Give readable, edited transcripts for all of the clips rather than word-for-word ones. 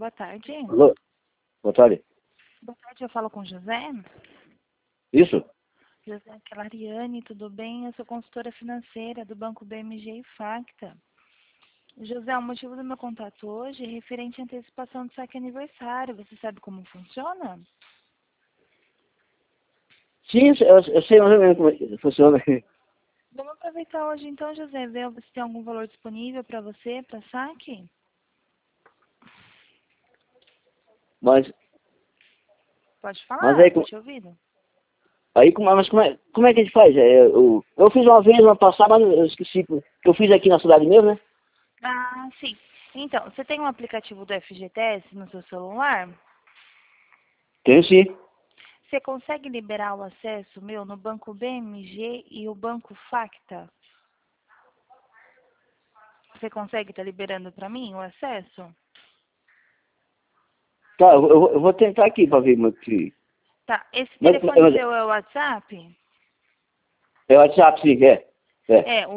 boa tarde. Alô? Boa tarde. Boa tarde, eu falo com o José. Isso? José, aqui é a Lariane, tudo bem? Eu sou consultora financeira do Banco BMG e Facta. José, o motivo do meu contato hoje é referente à antecipação do saque aniversário. Você sabe como funciona? Sim, eu sei mais ou menos como é que funciona. Vamos aproveitar hoje então, José, ver se tem algum valor disponível para você, para saque? Mas Pode Mas falar, aí, estou te ouvindo. mas como é que a gente faz? Eu fiz uma vez, uma passada, mas eu esqueci, que eu fiz aqui na cidade mesmo, né? Ah, sim. Então, você tem um aplicativo do FGTS no seu celular? Tenho sim. Você consegue liberar o acesso meu no Banco BMG e o Banco Facta? Você consegue estar liberando para mim o acesso? Tá, eu vou tentar aqui para ver que... Tá, esse Mas telefone seu é o WhatsApp? é o WhatsApp, sim, é. É. É, o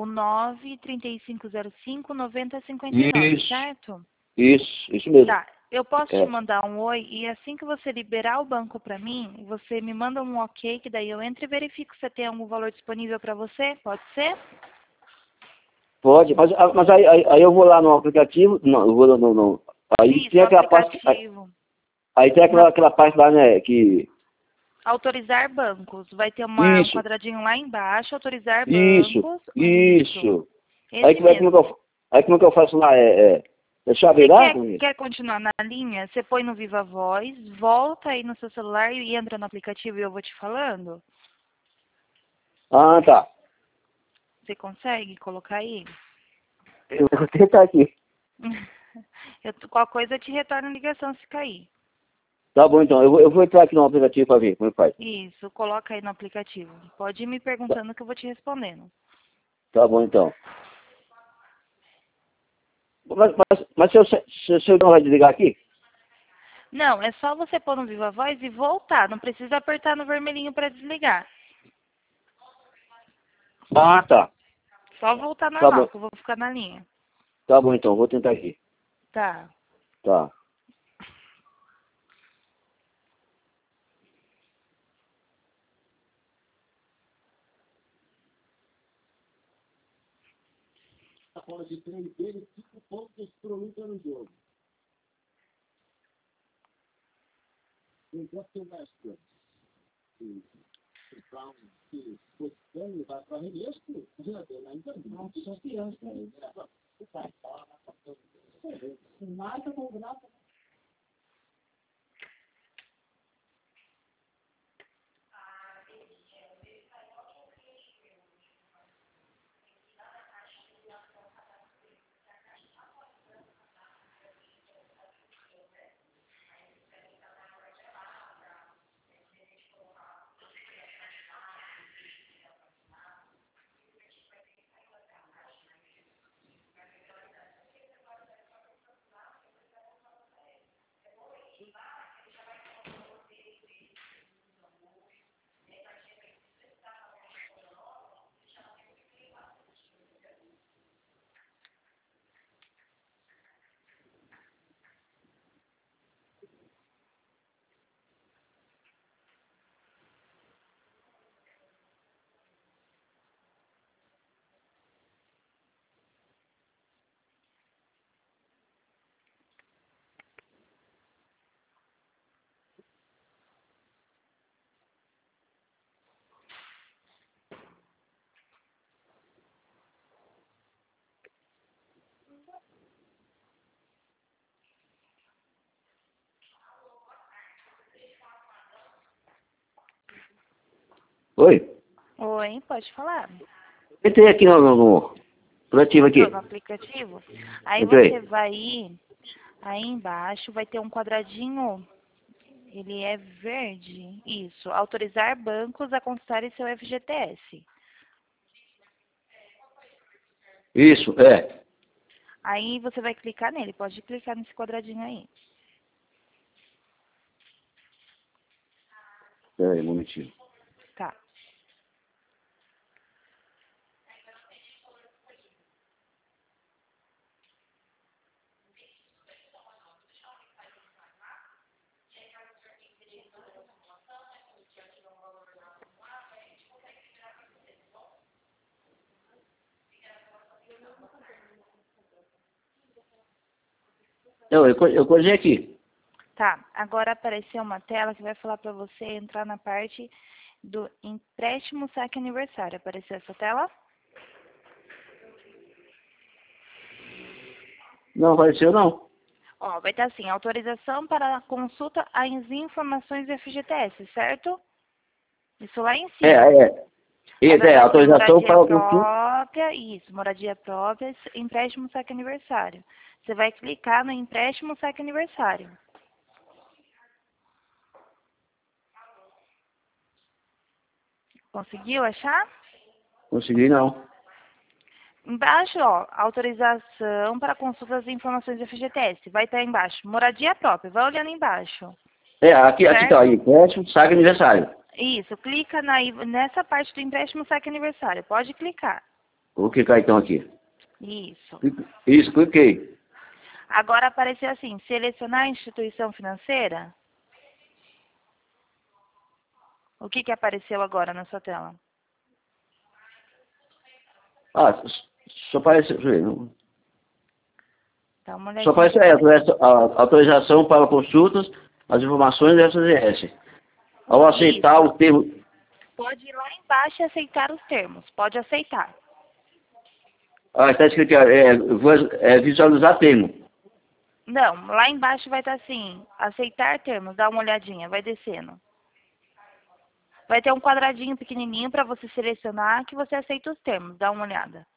935059059, Isso, certo? isso mesmo. Tá, eu posso te É. mandar um oi e assim que você liberar o banco para mim, você me manda um ok, que daí eu entro e verifico se tem algum valor disponível para você, pode ser? Pode, mas aí eu vou lá no aplicativo, não, eu vou no aí Isso, tem no aquela parte, aplicativo. aí tem No aquela parte lá, né, que... autorizar bancos. Vai ter um Isso, quadradinho lá embaixo, autorizar isso, bancos. Isso. isso. Aí Esse como mesmo. é que eu faço lá? Deixa eu abrir Você lá? quer continuar na linha? Você põe no Viva Voz, volta aí no seu celular e entra no aplicativo e eu vou te falando. Ah, tá. Você consegue colocar aí? Eu vou tentar aqui. Qualquer coisa eu te retorno a ligação se cair. Tá bom, então. Eu vou entrar aqui no aplicativo para ver como é que faz. Isso, coloca aí no aplicativo. Pode ir me Tá, perguntando que eu vou te respondendo. tá bom, então. Mas se eu não vai desligar aqui? Não, é só você pôr no Viva Voz e voltar. Não precisa apertar no vermelhinho para desligar. Ah, tá. Só voltar Tá normal, bom. que eu vou ficar na linha. Tá bom, então. Vou tentar aqui. Tá. Tá. Oi? Oi, pode falar. Entrei aqui no aplicativo Entrou no aqui. aplicativo? Aí você Entrei. vai ir, aí embaixo vai ter um quadradinho, ele é verde. Isso, autorizar bancos a constarem seu FGTS. Isso, é. Aí você vai clicar nele, pode clicar nesse quadradinho aí. Pera aí, um momentinho. Tá. Eu coloquei aqui. Tá, agora apareceu uma tela que vai falar para você entrar na parte do empréstimo saque aniversário. Apareceu essa tela? Não apareceu, não. Ó, vai estar assim, autorização para consulta às informações do FGTS, certo? Isso lá em É, cima. é. Aí Isso vai é aparecer autorização moradia para o consulta. própria, isso, moradia própria, empréstimo saque aniversário. Você vai clicar no empréstimo saque aniversário. Conseguiu achar? Consegui, não. Embaixo, ó, autorização para consulta das informações do FGTS. Vai estar embaixo, moradia própria. Vai olhando embaixo, É, aqui tá, certo? aí, empréstimo, saque aniversário. Isso, clica nessa parte do empréstimo saque aniversário. Pode clicar. Vou clicar então aqui. Isso. Isso, cliquei. Agora apareceu assim, selecionar a instituição financeira. O que apareceu agora na sua tela? Ah, só aparece, deixa eu ver, não. Dá uma Só olhadinha aparece se apareceu. a autorização para consultas, as informações do FGTS. Ao aceitar Isso. o termo. Pode ir lá embaixo e aceitar os termos. Pode aceitar. Ah, está escrito aqui, visualizar termo. Não, lá embaixo vai estar assim, aceitar termos. Dá uma olhadinha, vai descendo. Vai ter um quadradinho pequenininho para você selecionar que você aceita os termos. Dá uma olhada.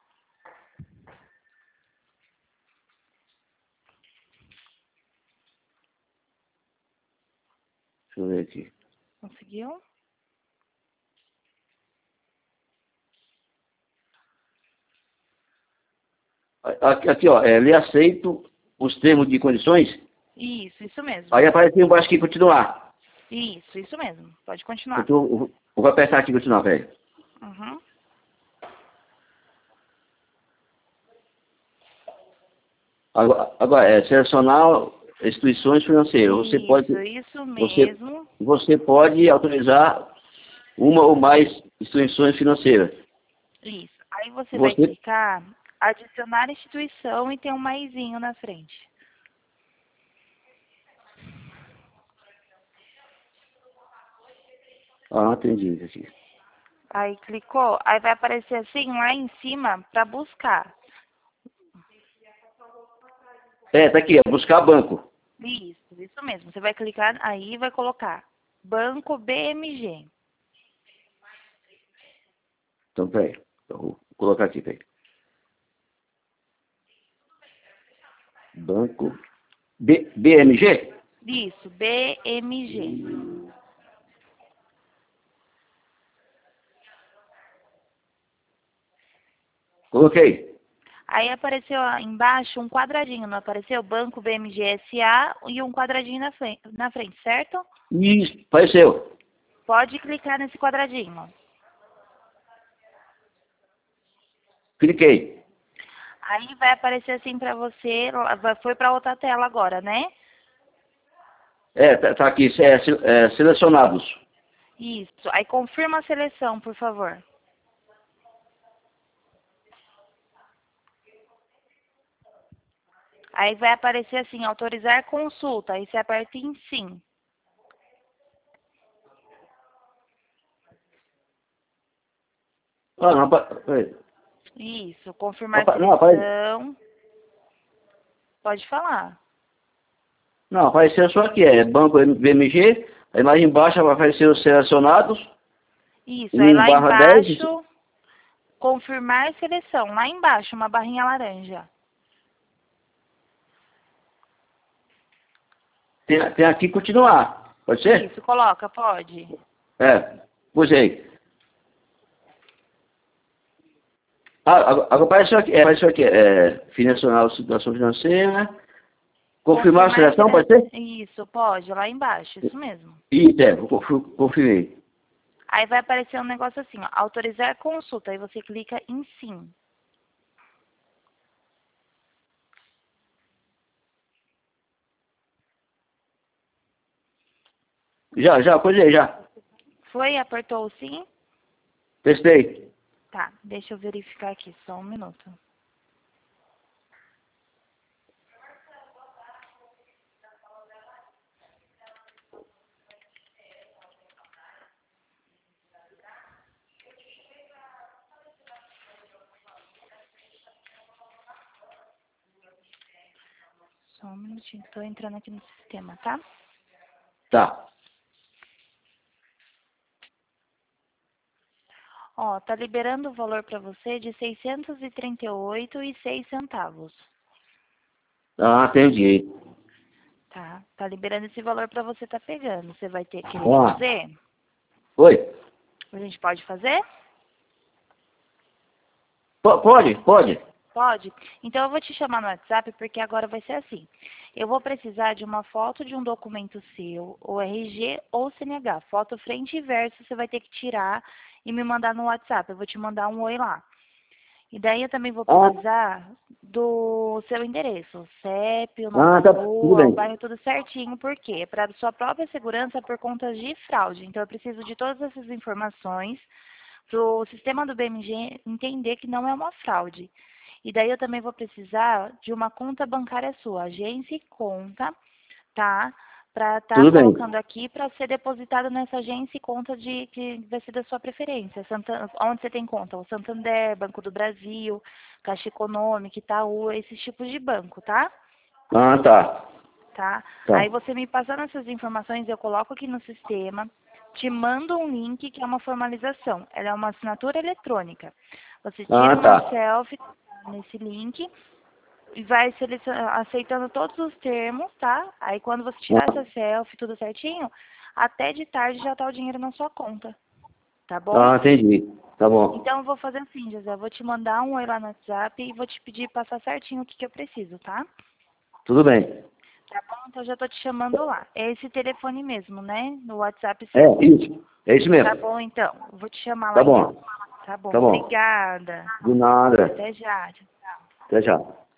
Deixa eu ver aqui. Conseguiu? Aqui, ó, lhe aceito os termos de condições. Isso mesmo. Aí aparece embaixo aqui, continuar. Isso mesmo. Pode continuar. Eu vou apertar aqui, continuar, peraí. Uhum. Agora, selecionar instituições financeiras. Isso Você, mesmo. você pode autorizar uma ou mais instituições financeiras. Isso. Aí você vai Você, clicar, adicionar instituição e tem um maisinho na frente. entendi aqui. Aí clicou, aí vai aparecer assim lá em cima para buscar. Tá aqui, buscar banco. Isso mesmo. Você vai clicar aí e vai colocar Banco BMG. Então, peraí. Eu vou colocar aqui, peraí. Banco BMG? Isso, BMG. Coloquei. Aí apareceu lá embaixo um quadradinho, não apareceu? Banco BMG SA e um quadradinho na frente, certo? Isso, apareceu. Pode clicar nesse quadradinho. Cliquei. Aí vai aparecer assim para você, foi para outra tela agora, né? Tá aqui, selecionados. Isso. Aí confirma a seleção, por favor. Aí vai aparecer assim, autorizar consulta. Aí você aperta em sim. Ah, não, peraí. Isso. Confirmar a Não, seleção. Pode falar. não, apareceu só aqui, Banco BMG, aí mais embaixo vai aparecer os selecionados, Isso. Aí lá 1/10. embaixo, confirmar seleção. Lá embaixo, uma barrinha laranja. Tem aqui continuar, pode ser? Isso, coloca, pode. Pusei. Agora apareceu aqui, financiar situação financeira, confirmar a Confirmar seleção, pode ser? Isso, pode, lá embaixo, isso mesmo. Isso, confirmei. Aí vai aparecer um negócio assim, ó, autorizar consulta. Aí você clica em sim. Já, pusei, já. Foi? Apertou o sim? Testei. Tá, deixa eu verificar aqui, só um minuto. Só um minutinho, estou entrando aqui no sistema, tá? Tá. Ó, tá liberando o valor para você de 638,06 centavos. Ah, entendi. Tá? Tá liberando esse valor para você tá pegando. Você vai ter que Ah. fazer? Oi? A gente pode fazer? Pode, pode. Pode? Então eu vou te chamar no WhatsApp porque agora vai ser assim. Eu vou precisar de uma foto de um documento seu, ou RG ou CNH. Foto frente e verso você vai ter que tirar e me mandar no WhatsApp. Eu vou te mandar um oi lá. E daí eu também vou precisar do seu endereço, o CEP, o nome da Tá, tudo rua, o bem. bairro, tudo certinho. Por quê? É para sua própria segurança por conta de fraude. Então eu preciso de todas essas informações para o sistema do BMG entender que não é uma fraude. E daí eu também vou precisar de uma conta bancária sua, agência e conta, tá? Para estar Tudo bem. colocando aqui para ser depositado nessa agência e conta de que vai ser da sua preferência. Onde você tem conta? O Santander, Banco do Brasil, Caixa Econômica, Itaú, esses tipos de banco, tá? Tá. Tá? Tá. Aí você me passando essas informações, eu coloco aqui no sistema, te mando um link que é uma formalização. Ela é uma assinatura eletrônica. Você tira uma Tá. selfie nesse link e vai aceitando todos os termos, tá? Aí quando você tirar essa selfie, tudo certinho, até de tarde já tá o dinheiro na sua conta, tá bom? Entendi. Tá bom. Então eu vou fazer assim, José, eu vou te mandar um oi lá no WhatsApp e vou te pedir passar certinho o que eu preciso, tá? Tudo bem. Tá bom? Então já tô te chamando lá. É esse telefone mesmo, né? No WhatsApp É, seu. isso. É isso Tá mesmo. bom, então. Vou te chamar Tá lá então. bom. Tá bom. Tá bom. Obrigada. De nada. Até já. Até já.